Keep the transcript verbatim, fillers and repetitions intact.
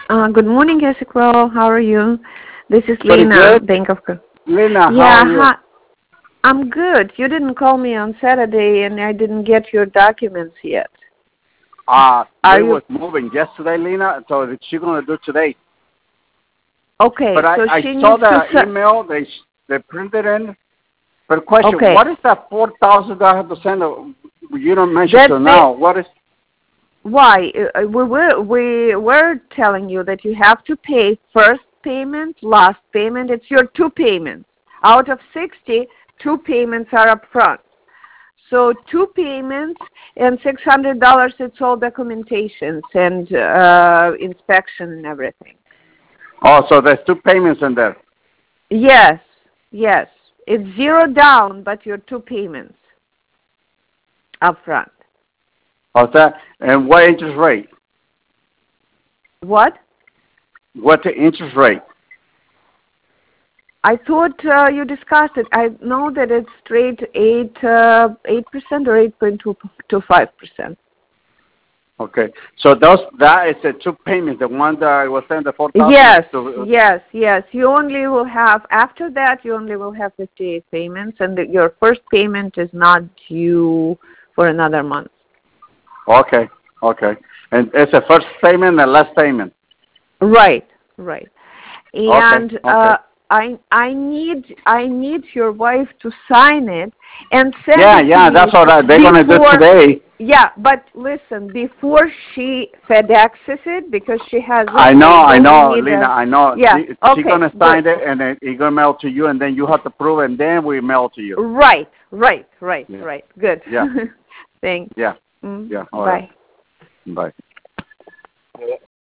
Uh, good morning, Ezequiel. How are you? This is Pretty Lena, good. Bank of. Lena, Yeah, how are you? hi. I'm good. You didn't call me on Saturday, and I didn't get your documents yet. Uh, Are we you was moving yesterday, Lena, so that she's going to do today. okay? But I, So I she saw needs the to. se- email they they printed in. But question, Okay, what is that four thousand that I have to send? You don't mention that's till the now. What is? why uh, we were we were telling you that you have to pay first payment, last payment. It's your two payments out of sixty. Two payments are up front. So two payments and six hundred dollars. It's all documentations and uh, inspection and everything. Oh, so there's two payments in there. Yes, yes. It's zero down, but your two payments up front. What's that? And what interest rate? What? What's the interest rate? I thought uh, you discussed it. I know that it's straight eight uh, eight percent or eight point two two five percent. Okay, so those that is the two payments. The one that I was saying, the four thousand. Yes, To, yes, yes. You only will have after that. You only will have fifty-eight payments, and the, your first payment is not due for another month. okay, okay, and it's the first payment and last payment. Right, right. And Okay, okay. uh, I I need I need your wife to sign it and send Yeah, it to yeah, me that's what I, they're going to do before. today. Yeah, but listen, before she FedExes it, because she has. I know, I know, need Lena, a, I know. Yeah. She, Okay. she's going to Good. sign it, and then it's going to mail to you, and then you have to prove it, and then we mail to you. Right. Right. Right. Yeah. Right. Good. Yeah. Thanks. Yeah. Mm, Yeah. All bye. right. Bye.